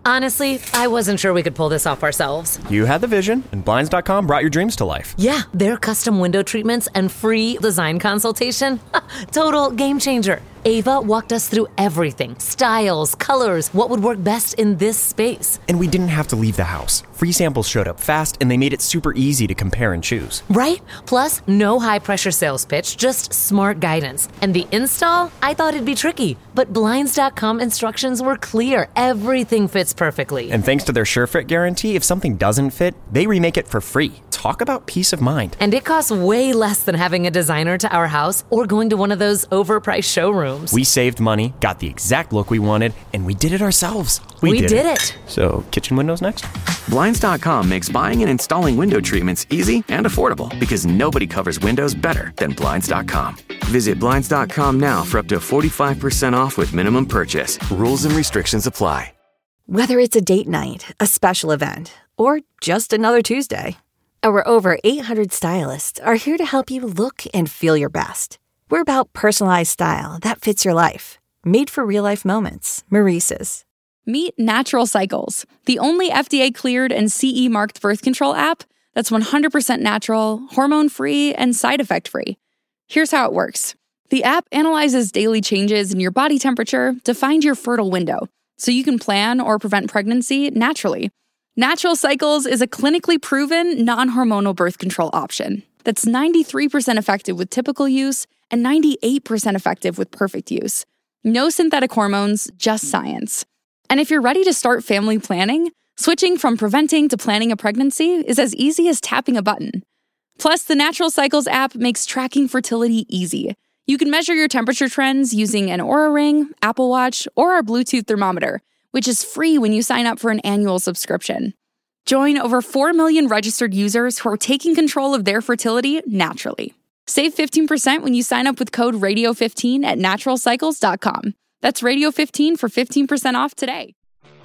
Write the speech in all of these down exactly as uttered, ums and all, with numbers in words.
Honestly, I wasn't sure we could pull this off ourselves. You had the vision, and Blinds dot com brought your dreams to life. Yeah, their custom window treatments and free design consultation. Total game changer. Ava walked us through everything. Styles, colors, what would work best in this space. And we didn't have to leave the house. Free samples showed up fast, and they made it super easy to compare and choose. Right? Plus, no high-pressure sales pitch, just smart guidance. And the install? I thought it'd be tricky. But Blinds dot com instructions were clear. Everything fits perfectly. And thanks to their SureFit guarantee, if something doesn't fit, they remake it for free. Talk about peace of mind. And it costs way less than having a designer to our house or going to one of those overpriced showrooms. We saved money, got the exact look we wanted, and we did it ourselves. We, we did, did it. it. So, kitchen windows next? Blinds dot com makes buying and installing window treatments easy and affordable because nobody covers windows better than Blinds dot com. Visit Blinds dot com now for up to forty-five percent off with minimum purchase. Rules and restrictions apply. Whether it's a date night, a special event, or just another Tuesday, our over eight hundred stylists are here to help you look and feel your best. We're about personalized style that fits your life. Made for real-life moments. Maurice's. Meet Natural Cycles, the only F D A-cleared and C E-marked birth control app that's one hundred percent natural, hormone-free, and side effect-free. Here's how it works. The app analyzes daily changes in your body temperature to find your fertile window, so you can plan or prevent pregnancy naturally. Natural Cycles is a clinically proven, non-hormonal birth control option that's ninety-three percent effective with typical use and ninety-eight percent effective with perfect use. No synthetic hormones, just science. And if you're ready to start family planning, switching from preventing to planning a pregnancy is as easy as tapping a button. Plus, the Natural Cycles app makes tracking fertility easy. You can measure your temperature trends using an Oura Ring, Apple Watch, or our Bluetooth thermometer, which is free when you sign up for an annual subscription. Join over four million registered users who are taking control of their fertility naturally. Save fifteen percent when you sign up with code radio fifteen at natural cycles dot com. That's radio fifteen for fifteen percent off today.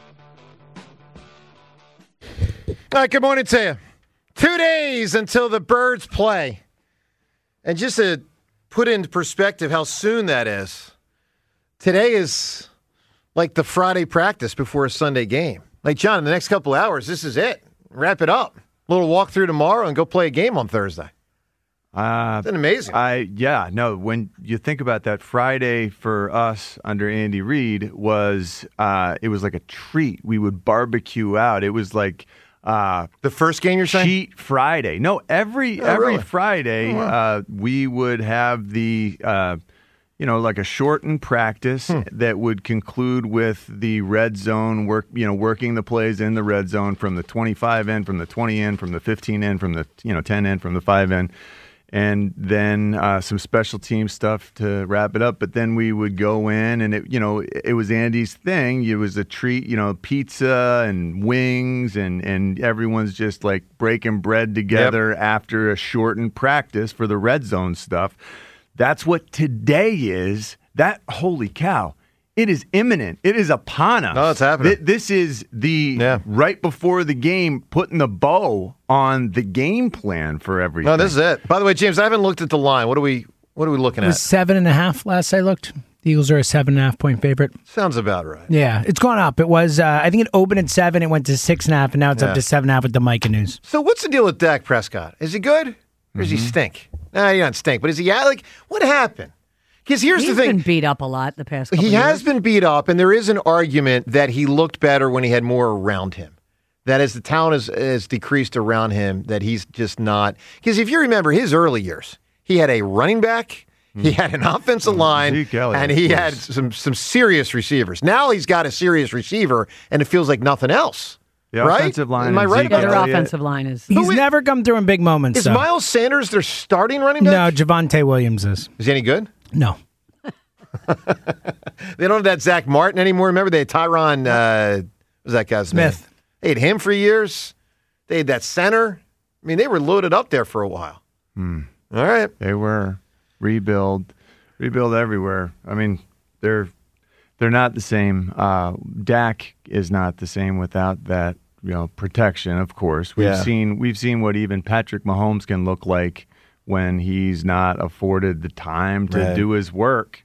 All right, good morning to you. Two days until the Birds play. And just to put into perspective how soon that is, today is like the Friday practice before a Sunday game. Like, John, in the next couple hours, this is it. Wrap it up. A little walk through tomorrow and go play a game on Thursday. Uh, Isn't it amazing? I yeah, no, when you think about that, Friday for us under Andy Reid was uh, it was like a treat. We would barbecue out. It was like uh, the first game you're saying? Cheat Friday. No, every Oh, every really? Friday Oh, wow. uh, we would have the uh, you know, like a shortened practice Hmm. that would conclude with the red zone work, you know, working the plays in the red zone from the twenty-five end, from the twenty end, from the fifteen end, from the, you know, ten end, from the five end. And then uh, some special team stuff to wrap it up. But then we would go in, and it, you know, it was Andy's thing. It was a treat, you know, pizza and wings, and and everyone's just like breaking bread together after a shortened practice for the red zone stuff. That's what today is. That holy cow! It is imminent. It is upon us. Oh, it's happening. Th- This is the Yeah. right before the game, putting the bow on the game plan for everything. No, this is it. By the way, James, I haven't looked at the line. What are we What are we looking It was at? seven and a half last I looked. The Eagles are a seven and a half point favorite. Sounds about right. Yeah, it's gone up. It was, uh, I think it opened at seven. It went to six and a half, and now it's Yeah. up to seven and a half with the Micah news. So what's the deal with Dak Prescott? Is he good, or does he stink? Nah, he doesn't stink, but is he like what happened? Because here's He's the thing. been beat up a lot the past couple He years. has been beat up, and there is an argument that he looked better when he had more around him. That as the talent has, has decreased around him, that he's just not. Because if you remember his early years, he had a running back, he had an offensive line, Zeke Elliott, and he of had course. some some serious receivers. Now he's got a serious receiver, and it feels like nothing else. The right? offensive line Am I and right Zeke about Their that? Elliott. offensive line is. He's Who is- never come through in big moments. Is so. Miles Sanders their starting running back? No, Javonte Williams is. Is he any good? No. They don't have that Zach Martin anymore. Remember, they had Tyron, uh, what was that guy's Smith. name? They had him for years. They had that center. I mean, they were loaded up there for a while. Hmm. All right. They were rebuild, rebuild everywhere. I mean, they're they're not the same. Uh, Dak is not the same without that, you know, protection. Of course, we've Yeah. seen we've seen what even Patrick Mahomes can look like when he's not afforded the time to Right. do his work.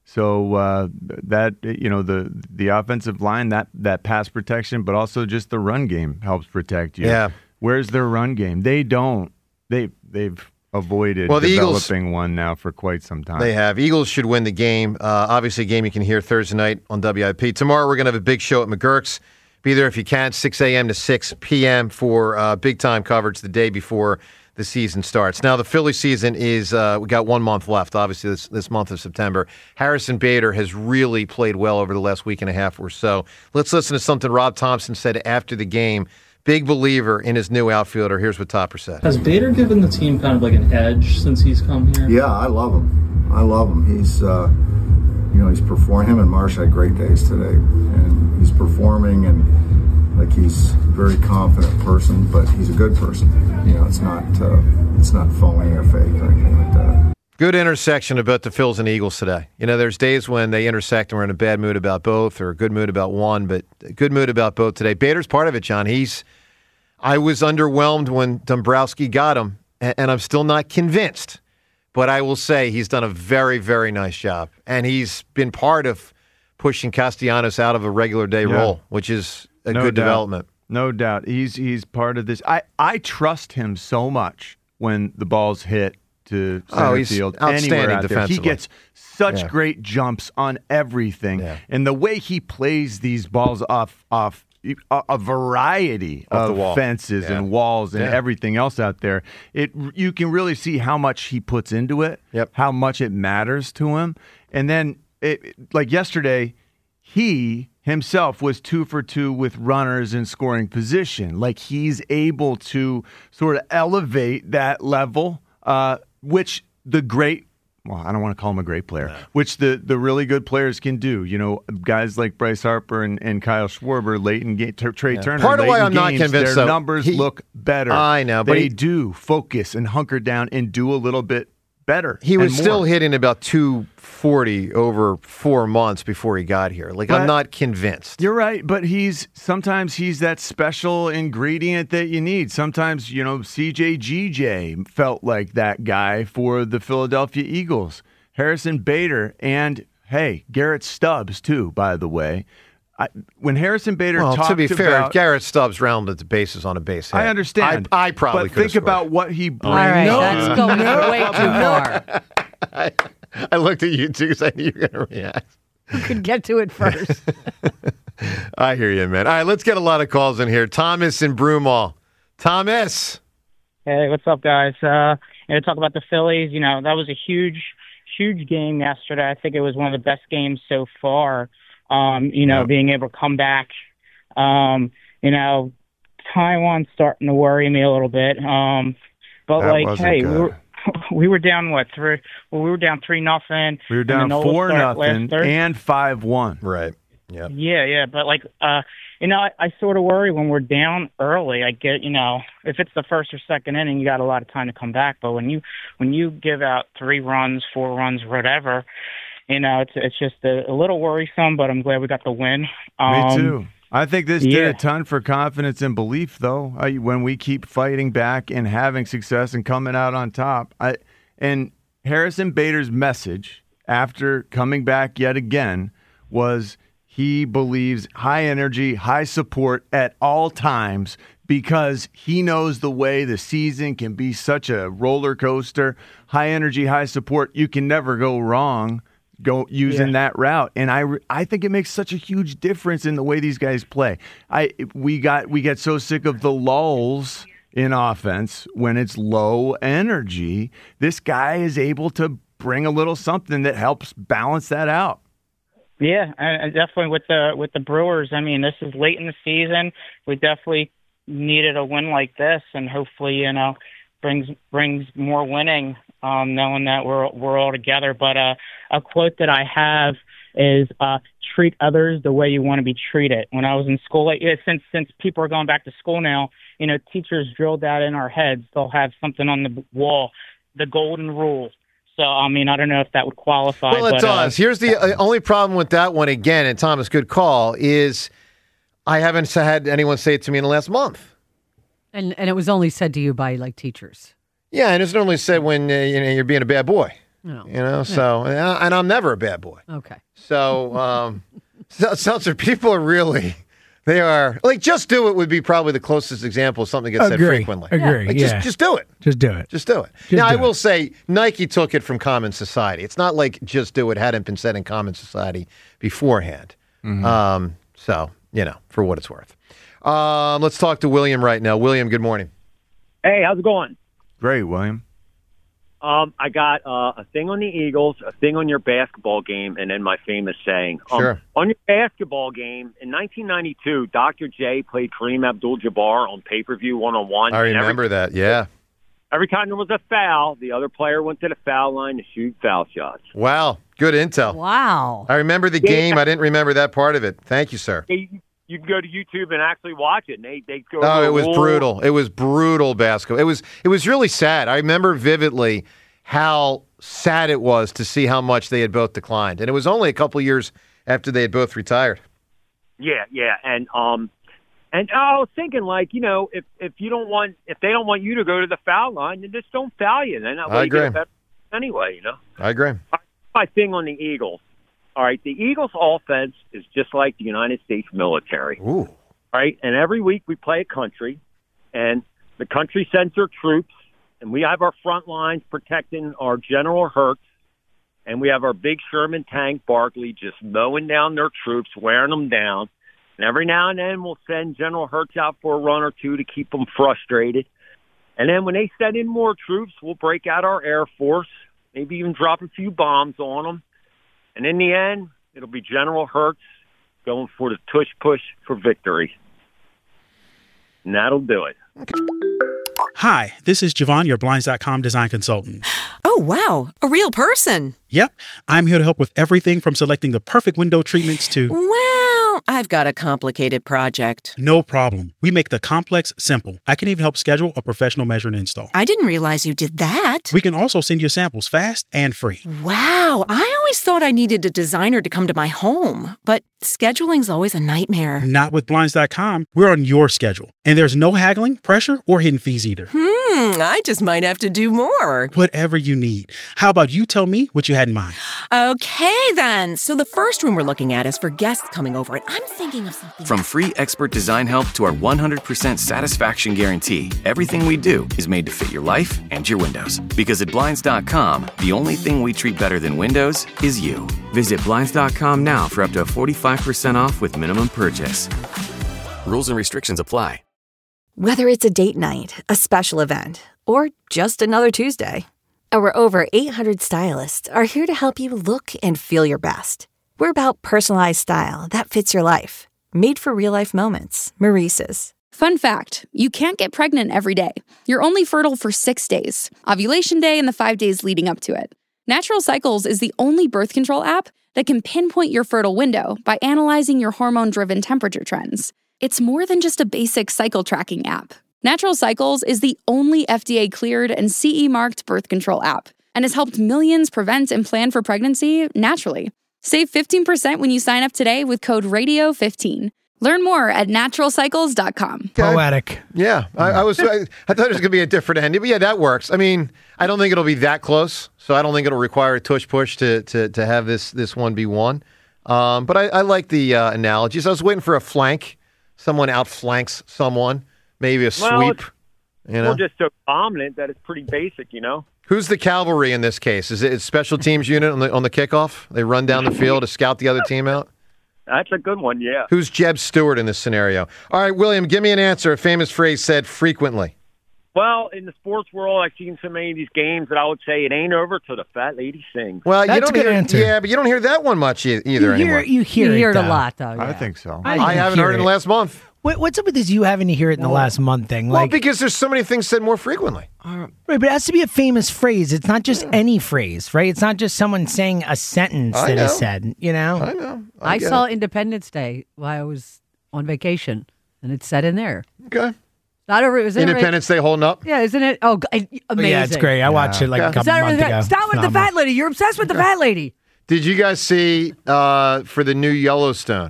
So uh, that you know the the offensive line, that that pass protection, but also just the run game helps protect you. Yeah. Where's their run game? They don't. They they've avoided well, the developing Eagles, one now for quite some time. They have. Eagles should win the game. Uh, obviously, a game you can hear Thursday night on W I P. Tomorrow we're going to have a big show at McGurk's. Be there if you can, six a.m. to six p.m. for uh, big-time coverage the day before the season starts. Now, the Philly season is, uh, we got one month left, obviously, this, this month of September. Harrison Bader has really played well over the last week and a half or so. Let's listen to something Rob Thompson said after the game. Big believer in his new outfielder. Here's what Topper said. Has Bader given the team kind of like an edge since he's come here? Yeah, I love him. I love him. He's, uh, you know, he's performing. Him and Marsh had great days today. And he's performing and like he's a very confident person, but he's a good person. You know, it's not uh, it's not phony or fake or anything like that. Good intersection about the Phils and Eagles today. You know, there's days when they intersect and we're in a bad mood about both or a good mood about one, but a good mood about both today. Bader's part of it, John. He's I was underwhelmed when Dombrowski got him, and I'm still not convinced. But I will say he's done a very, very nice job. And he's been part of pushing Castellanos out of a regular day yeah. role, which is a no good doubt. development. No doubt. He's he's part of this. I, I trust him so much when the ball's hit to center oh, he's field. Outstanding anywhere out there. He defensively. gets such Yeah. great jumps on everything. Yeah. And the way he plays these balls off off a, a variety Off the of wall. fences Yeah. and walls and Yeah. everything else out there, it you can really see how much he puts into it, Yep. how much it matters to him. And then, it, like yesterday, he himself was two for two with runners in scoring position. Like he's able to sort of elevate that level, uh, which the great, well, I don't want to call him a great player, which the, the really good players can do. You know, guys like Bryce Harper and, and Kyle Schwarber, late in game, T- Trey Yeah. Turner. Part of late why in I'm not games, convinced, their though, numbers he- look better. I know, but they he- do focus and hunker down and do a little bit better. He was and still more. hitting about two forty over four months before he got here. Like, But- I'm not convinced. You're right, but he's sometimes he's that special ingredient that you need. Sometimes, you know, C J G J felt like that guy for the Philadelphia Eagles. Harrison Bader and, hey, Garrett Stubbs, too, by the way. I, when Harrison Bader Well, talked to be fair, about, Garrett Stubbs rounded the bases on a base hit. I understand. I, I probably but could think about what he brings. All right, to- that's going way too far. I, I looked at you too because I knew you were going to react. You could get to it first. I hear you, man. All right, let's get a lot of calls in here. Thomas in Broomall. Thomas. Hey, what's up, guys? Uh, you know, talk about the Phillies. You know, that was a huge, huge game yesterday. I think it was one of the best games so far. Um, you know, Yeah. being able to come back. Um, you know, Taiwan's starting to worry me a little bit. Um, but That like, wasn't hey, good. we were we were down what three? Well, we were down three nothing. We were down four nothing and five one. Right. Yeah. Yeah, yeah, but like, uh, you know, I, I sort of worry when we're down early. I get, you know, if it's the first or second inning, you got a lot of time to come back. But when you when you give out three runs, four runs, whatever, you know, it's it's just a, a little worrisome. But I'm glad we got the win. Um, Me too. I think this did yeah. a ton for confidence and belief, though. I, when we keep fighting back and having success and coming out on top, I and Harrison Bader's message after coming back yet again was he believes high energy, high support at all times because he knows the way the season can be such a roller coaster. High energy, high support. You can never go wrong. Go using Yeah. that route, and I re- I think it makes such a huge difference in the way these guys play. I we got we get so sick of the lulls in offense when it's low energy. This guy is able to bring a little something that helps balance that out. Yeah, and and definitely with the with the Brewers. I mean, this is late in the season. We definitely needed a win like this, and hopefully, you know, brings brings more winning. Um, knowing that we're we're all together. But uh, a quote that I have is uh, "treat others the way you want to be treated." When I was in school, like, yeah, since since people are going back to school now, you know, teachers drilled that in our heads. They'll have something on the wall, the golden rule. So I mean, I don't know if that would qualify. Well, it but, does. Uh, Here's the uh, only problem with that one again, and Thomas, good call, is I haven't had anyone say it to me in the last month. And and it was only said to you by like teachers. Yeah, and it's normally said when uh, you know, you're being a bad boy. No. You know, so, and, I, and I'm never a bad boy. Okay. So, um, so, Seltzer, people are really, they are, like, just do it would be probably the closest example of something that gets said Agree. frequently. Agree, Like, yeah. just, just do it. Just do it. Just do it. Just now, do I will it. say, Nike took it from Common Society. It's not like just do it hadn't been said in Common Society beforehand. Mm-hmm. Um, so, you know, for what it's worth. Um, let's talk to William right now. William, good morning. Hey, how's it going? Great, William. Um, I got uh, a thing on the Eagles, a thing on your basketball game, and then my famous saying. Um, Sure. On your basketball game, in nineteen ninety-two, Doctor J played Kareem Abdul-Jabbar on pay-per-view one-on-one. I and every- remember that, yeah. Every time there was a foul, the other player went to the foul line to shoot foul shots. Wow, good intel. Wow. I remember the Yeah. game. I didn't remember that part of it. Thank you, sir. You, you can go to YouTube and actually watch it. And they they go. Oh, over it was rules. brutal. It was brutal basketball. It was it was really sad. I remember vividly how sad it was to see how much they had both declined. And it was only a couple years after they had both retired. Yeah, yeah, and um, and I was thinking, like, you know, if if you don't want, if they don't want you to go to the foul line, then just don't foul you. Then that way I you get agree. a better anyway, you know. I agree. My thing on the Eagles. All right, the Eagles' offense is just like the United States military. Ooh. All right, and every week we play a country, and the country sends their troops, and we have our front lines protecting our General Hurts, and we have our big Sherman tank, Barkley, just mowing down their troops, wearing them down. And every now and then we'll send General Hurts out for a run or two to keep them frustrated. And then when they send in more troops, we'll break out our Air Force, maybe even drop a few bombs on them. And in the end, it'll be General Hurts going for the tush push for victory. And that'll do it. Hi, this is Javon, your Blinds dot com design consultant. Oh, wow. A real person. Yep, I'm here to help with everything from selecting the perfect window treatments to... Well, I've got a complicated project. No problem. We make the complex simple. I can even help schedule a professional measure and install. I didn't realize you did that. We can also send you samples fast and free. Wow. I always thought I needed a designer to come to my home, but scheduling's always a nightmare. Not with Blinds dot com. We're on your schedule. And there's no haggling, pressure, or hidden fees either. Hmm, I just might have to do more. Whatever you need. How about you tell me what you had in mind? Okay, then. So the first room we're looking at is for guests coming over, and I'm thinking of something. From free expert design help to our one hundred percent satisfaction guarantee, everything we do is made to fit your life and your windows. Because at Blinds dot com, the only thing we treat better than windows is you. Visit Blinds dot com now for up to forty-five percent off with minimum purchase. Rules and restrictions apply. Whether it's a date night, a special event, or just another Tuesday, our over eight hundred stylists are here to help you look and feel your best. We're about personalized style that fits your life. Made for real-life moments. Maurice's. Fun fact, you can't get pregnant every day. You're only fertile for six days, ovulation day and the five days leading up to it. Natural Cycles is the only birth control app that can pinpoint your fertile window by analyzing your hormone-driven temperature trends. It's more than just a basic cycle tracking app. Natural Cycles is the only F D A-cleared and C E-marked birth control app and has helped millions prevent and plan for pregnancy naturally. Save fifteen percent when you sign up today with code radio fifteen. Learn more at natural cycles dot com. Poetic. Yeah, I, I was. I, I thought it was going to be a different ending, but yeah, that works. I mean, I don't think it'll be that close, so I don't think it'll require a tush push to to to have this this one be won. Um, but I, I like the uh, analogies. I was waiting for a flank. Someone outflanks someone, maybe a Well, sweep. it's- You know, We're just so dominant that it's pretty basic, you know? who's the cavalry in this case? Is it a special teams unit on the on the kickoff? They run down the field to scout the other team out. That's a good one, yeah. Who's Jeb Stewart in this scenario? All right, William, give me an answer. A famous phrase said frequently. Well, in the sports world, I've seen so many of these games that I would say it ain't over till the fat lady sings. Well, you That's don't a good hear, answer. yeah, but you don't hear that one much e- either You hear, anymore. you hear You it, hear it a though. lot, though. I yeah. think so. I, I haven't heard it in the last month. What, what's up with this? You having to hear it in the last month thing? Well, Like, because there's so many things said more frequently. right, but it has to be a famous phrase. It's not just any phrase, right? It's not just someone saying a sentence I that is know. said. You know, I know. I get saw it. Independence Day while I was on vacation, and it said in there. Okay. Not over. Was it Independence Day holding up. Yeah, isn't it? Oh, g- amazing. Oh, yeah, it's great. I watched it like Yeah. a Is couple that months ago. Stop with the Phenomenal. fat lady. You're obsessed with the fat lady. Did you guys see uh, for the new Yellowstone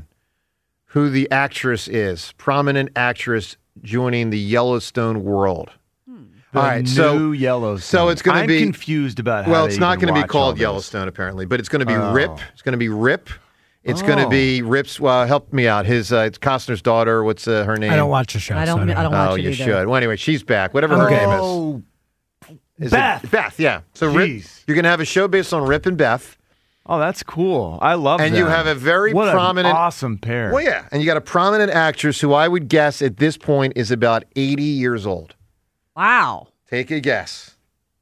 who the actress is? Prominent actress joining the Yellowstone world. The All right, new so Yellowstone. So it's going to I'm be confused about how Well, they it's not even going to be watch all called this. Yellowstone apparently, but it's going to be Oh. Rip. It's going to be Rip. It's going to Oh. be Rip's. Well, help me out. His uh, it's Costner's daughter. What's uh, her name? I don't watch the show. I don't. so I don't watch Oh, it you either. should. Well, anyway, she's back. Whatever her name is. Oh, Is Beth. It Beth, yeah. So Rip, Jeez. you're going to have a show based on Rip and Beth. Oh, that's cool. I love And them. you have a very what prominent- an awesome pair. Well, yeah. And you got a prominent actress who I would guess at this point is about eighty years old. Wow. Take a guess.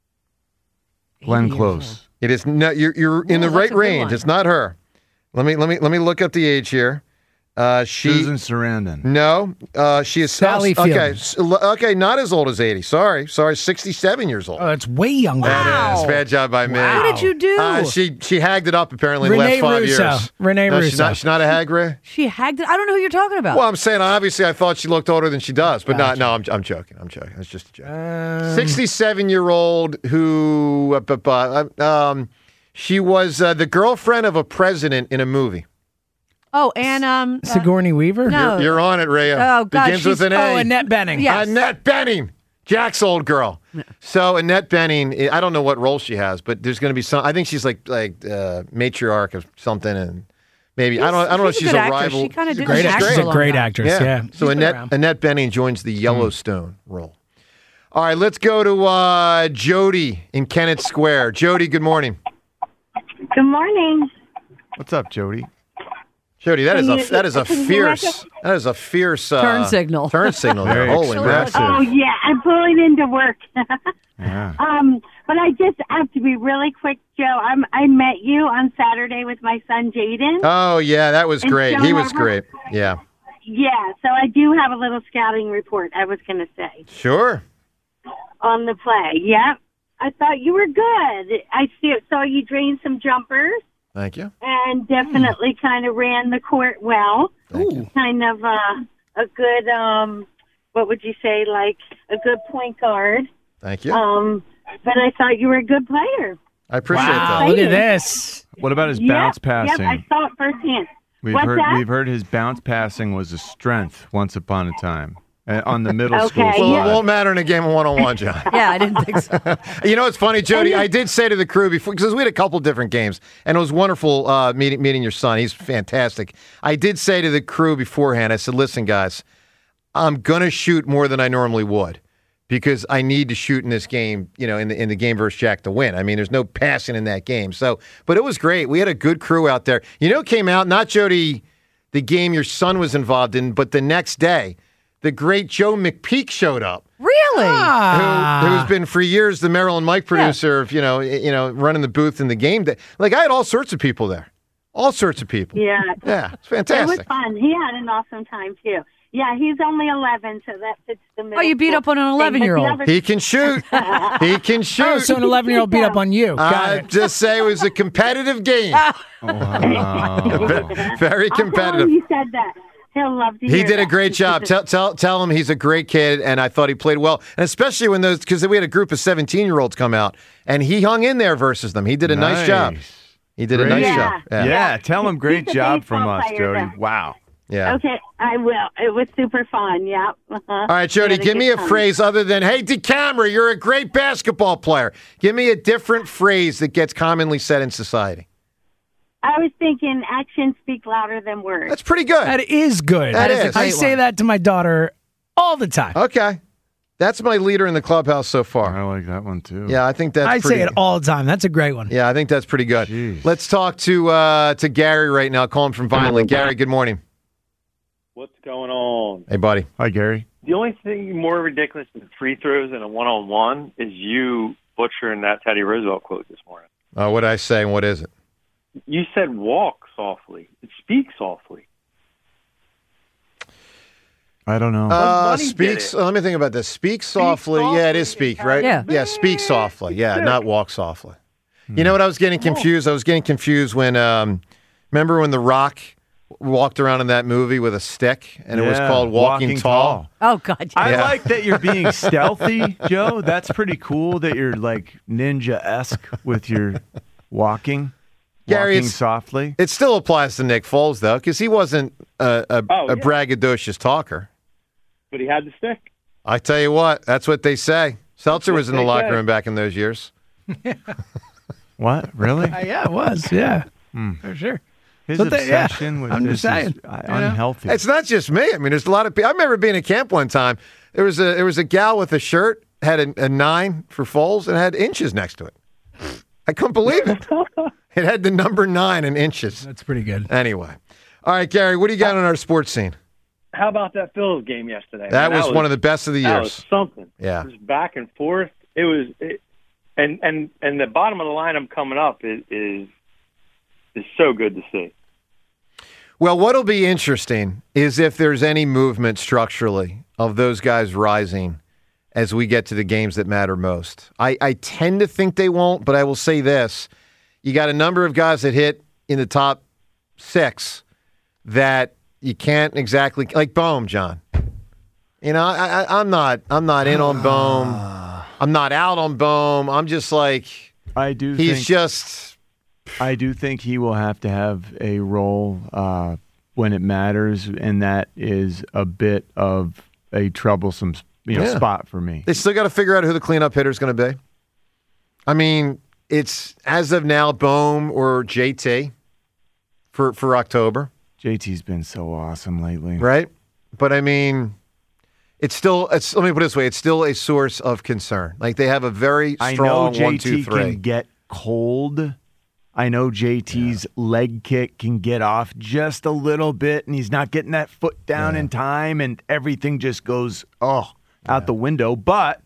Glenn eighty years Close. It is not. You're you're in Oh, the right that's a good range. one. It's not her. Let me let me let me look up the age here. Uh, she Susan Sarandon. no. Uh, she is Sally oh, okay. Field. s- l- Okay, not as old as eighty. Sorry, sorry. Sixty-seven years old. Oh, it's way younger. That is bad job by me. What did you do? Uh, she she hagged it up apparently in the Renee last five Russo. years. Renee no, She's Russo. not, she's not a hag, Ray? She hagged it. I don't know who you're talking about. Well, I'm saying obviously I thought she looked older than she does, but not. No, I'm I'm joking. I'm joking. It's just a joke. Um, sixty-seven year old who uh, bu- bu- uh, um she was uh, the girlfriend of a president in a movie. oh, and um. uh, Sigourney Weaver? No. You're, you're on it, Rhea. Oh, God, Begins with she's- an A. Oh, Annette Bening. Yes. Annette Bening, Jack's old girl. So Annette Bening, I don't know what role she has, but there's going to be some. I think she's like like uh, matriarch of something, and maybe I don't I don't know if she's she's a a, good actress. rival. She kinda She's a did great an actress. act She's for a long great time. actress, Yeah. yeah. So She's been Annette around. Annette Bening joins the Yellowstone role. All right, let's go to uh, Jody in Kennett Square. Jody, good morning. Good morning. What's up, Jody? Jody, that is Can a you- that is a can you fierce record- that is a fierce uh, Turn signal. Turn signal. there. Very Holy expressive. mackerel. Oh yeah, I'm pulling into work. Yeah. um, but I just have to be really quick, Joe. I'm I met you on Saturday with my son Jaden. Oh yeah, that was And great. Joe He was Harper- great. Yeah. Yeah, so I do have a little scouting report. I was going to say Sure. on the play. Yep, I thought you were good. I see, saw you drain some jumpers Thank you. and definitely kind of ran the court well. Thank you. Kind of uh, a good, um, what would you say, like a good point guard. Thank you. Um, but I thought you were a good player. I appreciate Wow, that. look at this. What about his Yep, bounce passing? Yep, I saw it firsthand. We've What's heard that? we've heard his bounce passing was a strength once upon a time uh, on the middle Okay, school Well, squad. it won't matter in a game of one-on-one, John. Yeah, I didn't think so. You know, it's funny, Jody. I did say to the crew before because we had a couple different games, and it was wonderful uh, meeting meeting your son. He's fantastic. I did say to the crew beforehand. I said, "Listen, guys, I'm gonna shoot more than I normally would because I need to shoot in this game. You know, in the in the game versus Jack to win. I mean, there's no passing in that game. So, but it was great. We had a good crew out there. You know, it came out not Jody, the game your son was involved in, but the next day, the great Joe McPeak showed up. Really? Ah. Who, who's been for years the Maryland Mike producer of, you know, you know, running the booth in the game day. Like I had all sorts of people there. All sorts of people. Yeah. Yeah, it's It was fantastic. fun. He had an awesome time, too. Yeah, he's only eleven, so that fits the middle. Oh, you beat school up on an thing. But the eleven-year-old. other- He can shoot. He can shoot. Oh, so an eleven-year-old beat up on you. Got I it. just say it was a competitive game. Wow. Very I'll tell competitive. him you said that. He'll love to He hear did a that. great job. Tell, tell, tell him he's a great kid, and I thought he played well. And especially when those, because we had a group of seventeen-year-olds come out, and he hung in there versus them. He did a nice, job. He did a Great. nice Yeah. job. Yeah. Yeah. tell him great He's a job from baseball us, player, Jody. though. Wow. Yeah. Okay, I will. It was super fun. Yeah. Uh-huh. All right, Jody, We had give me good a time. phrase other than, hey, DeCamera, you're a great basketball player. Give me a different phrase that gets commonly said in society. I was thinking actions speak louder than words. That's pretty good. That is good. That is. I say that to my daughter all the time. Okay. That's my leader in the clubhouse so far. I like that one too. Yeah, I think that's I pretty say it all the time. That's a great one. Yeah, I think that's pretty good. Jeez. Let's talk to uh, to Gary right now. Calling from Vineland. Gary, good morning. What's going on? Hey, buddy. Hi, Gary. The only thing more ridiculous than free throws in a one-on-one is you butchering that Teddy Roosevelt quote this morning. Uh, what did I say and what is it? You said walk softly. Speak softly. I don't know. Uh, Money did speaks. it. let me think about this. Speak softly. Yeah, it is speak, right? Yeah. Yeah, speak softly. Yeah, not walk softly. You know what I was getting confused? I was getting confused when, um, remember when The Rock walked around in that movie with a stick and it was Yeah, called Walking, Tall? Oh, God. I Yeah. like that you're being stealthy, Joe. That's pretty cool that you're like ninja-esque with your walking. Gary, walking it's- softly. It still applies to Nick Foles, though, because he wasn't a, a, Oh, a yeah. braggadocious talker. But he had the stick. I tell you what, that's what they say. Seltzer was in the They locker say. room back in those years. What? Really? Uh, yeah, it was. Yeah, Hmm. for sure. His But they- yeah, obsession with I'm this just saying, is uh, you know? unhealthy. It's not just me. I mean, there's a lot of people. I remember being at camp one time. There was a there was a gal with a shirt, had a, a nine for Foles, and had inches next to it. I couldn't believe it. It had the number nine in inches. That's pretty good. Anyway. All right, Gary, what do you got on our sports scene? How about that Phillies game yesterday? That Man, was one of the best of the That years. was something. Yeah. It was back and forth. It was, it, and and and the bottom of the lineup coming up is is is so good to see. Well, what'll be interesting is if there's any movement structurally of those guys rising as we get to the games that matter most. I, I tend to think they won't, but I will say this. You got a number of guys that hit in the top six that you can't exactly, like Bohm, John. You know, I, I, I'm not I'm not in on Bohm. I'm not out on Bohm. I'm just like, I do he's think, just... I do think he will have to have a role uh, when it matters, and that is a bit of a troublesome you know, Yeah. spot for me. They still got to figure out who the cleanup hitter is going to be. I mean, it's as of now Bohm or J T for for October, J T's been so awesome lately. right? But I mean, it's still. It's let me put it this way: it's still a source of concern. Like they have a very I know strong J T one, two, three. can get cold. I know J T's leg kick can get off just a little bit, and he's not getting that foot down in time, and everything just goes oh out the window. But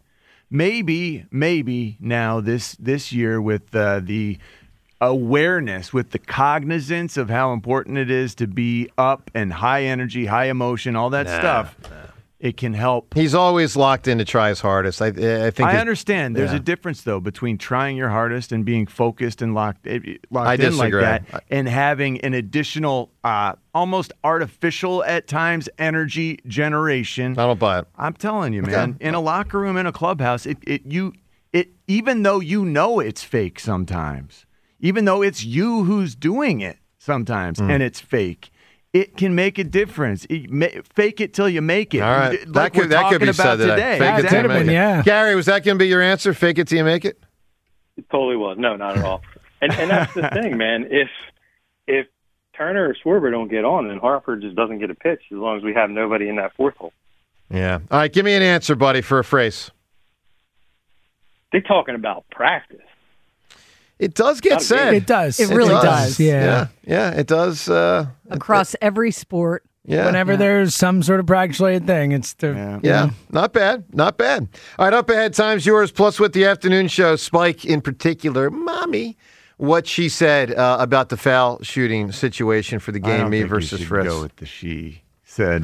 maybe, maybe now this this year with uh, the awareness, with the cognizance of how important it is to be up and high energy, high emotion, all that Nah, stuff, it can help. He's always locked in to try his hardest. I, I think. I his- understand. There's yeah. a difference, though, between trying your hardest and being focused and locked, eh, locked I in disagree. like that, and having an additional, uh, almost artificial at times, energy generation. I don't buy it. I'm telling you, Okay. man. In a locker room, in a clubhouse, it, it you it even though you know it's fake sometimes, even though it's you who's doing it sometimes, Mm. and it's fake. It can make a difference. It, ma- fake it till you make it. All right, Like that could we're that could talking be about said today. today. Fake it till you Exactly. make it. yeah. Gary, was that going to be your answer? Fake it till you make it. It totally was. No, not at all. And and that's the thing, man. If if Turner or Schwarber don't get on, then Harper just doesn't get a pitch as long as we have nobody in that fourth hole. Yeah. All right, give me an answer, buddy, for a phrase. They're talking about practice. It does get Not a said. It does. It really does. Yeah. Yeah, yeah, it does. Uh, Across every sport. yeah, Whenever there's some sort of practice-related thing, it's the Yeah. yeah, not bad, not bad. All right, up ahead, time's yours. Plus, with the afternoon show, Spike in particular, mommy, what she said uh, about the foul shooting situation for the I game, don't me think you versus should Fritz. Go with the she said.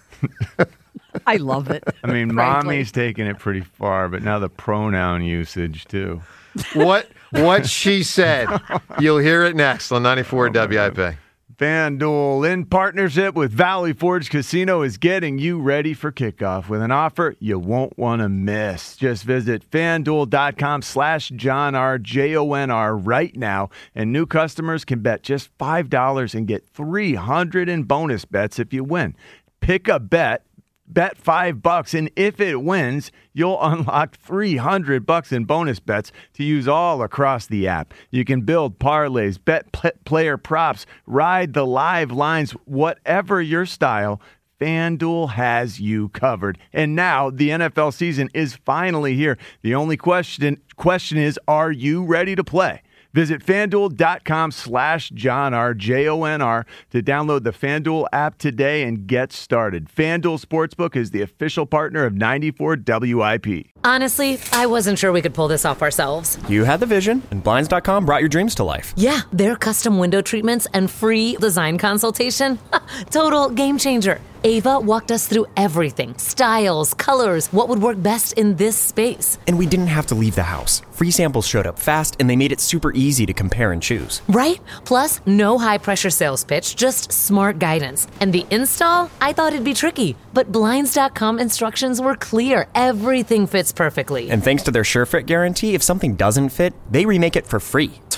I love it. I mean, frankly. mommy's taking it pretty far, but now the pronoun usage too. What what she said, you'll hear it next on ninety-four W I P. FanDuel, in partnership with Valley Forge Casino, is getting you ready for kickoff with an offer you won't want to miss. Just visit FanDuel.com slash John R, J O N R right now, and new customers can bet just five dollars and get three hundred in bonus bets if you win. Pick a bet, bet five bucks, and if it wins, you'll unlock three hundred bucks in bonus bets to use all across the app. You can build parlays, bet pl- player props, ride the live lines, whatever your style. FanDuel has you covered. And now the N F L season is finally here. The only question question is, are you ready to play? Visit FanDuel.com slash John R, J O N R, to download the FanDuel app today and get started. FanDuel Sportsbook is the official partner of ninety-four W I P. Honestly, I wasn't sure we could pull this off ourselves. You had the vision, and Blinds dot com brought your dreams to life. Yeah, their custom window treatments and free design consultation. Total game changer. Ava walked us through everything. Styles, colors, what would work best in this space. And we didn't have to leave the house. Free samples showed up fast, and they made it super easy to compare and choose. Right? Plus, no high-pressure sales pitch, just smart guidance. And the install? I thought it'd be tricky. But Blinds dot com instructions were clear. Everything fits perfectly. And thanks to their SureFit guarantee, if something doesn't fit, they remake it for free. Talk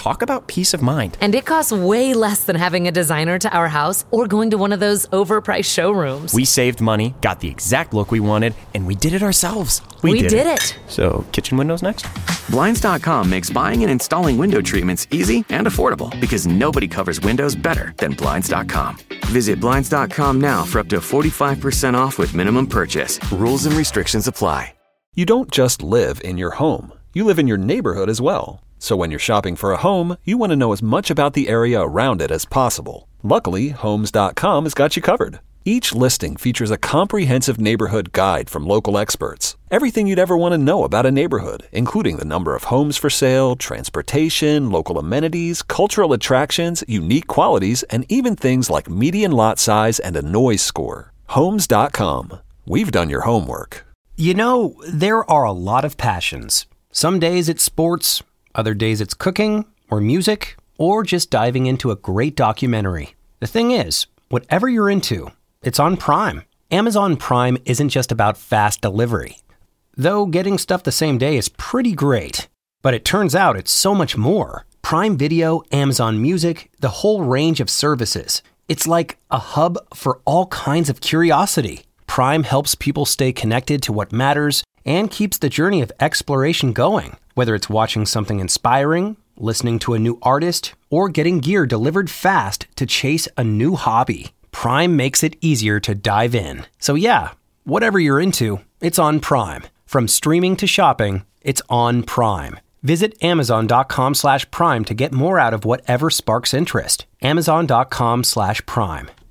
Talk about peace of mind. And it costs way less than having a designer to our house or going to one of those overpriced showrooms. We saved money, got the exact look we wanted, and we did it ourselves. We, We did, did it. it. So, kitchen windows next? Blinds dot com makes buying and installing window treatments easy and affordable because nobody covers windows better than Blinds dot com. Visit Blinds dot com now for up to forty-five percent off with minimum purchase. Rules and restrictions apply. You don't just live in your home. You live in your neighborhood as well. So when you're shopping for a home, you want to know as much about the area around it as possible. Luckily, Homes dot com has got you covered. Each listing features a comprehensive neighborhood guide from local experts. Everything you'd ever want to know about a neighborhood, including the number of homes for sale, transportation, local amenities, cultural attractions, unique qualities, and even things like median lot size and a noise score. Homes dot com. We've done your homework. You know, there are a lot of passions. Some days it's sports, other days it's cooking, or music, or just diving into a great documentary. The thing is, whatever you're into, it's on Prime. Amazon Prime isn't just about fast delivery. Though getting stuff the same day is pretty great. But it turns out it's so much more. Prime Video, Amazon Music, the whole range of services. It's like a hub for all kinds of curiosity. Prime helps people stay connected to what matters and keeps the journey of exploration going. Whether it's watching something inspiring, listening to a new artist, or getting gear delivered fast to chase a new hobby, Prime makes it easier to dive in. So yeah, whatever you're into, it's on Prime. From streaming to shopping, it's on Prime. Visit Amazon dot com slash Prime to get more out of whatever sparks interest. Amazon dot com slash Prime.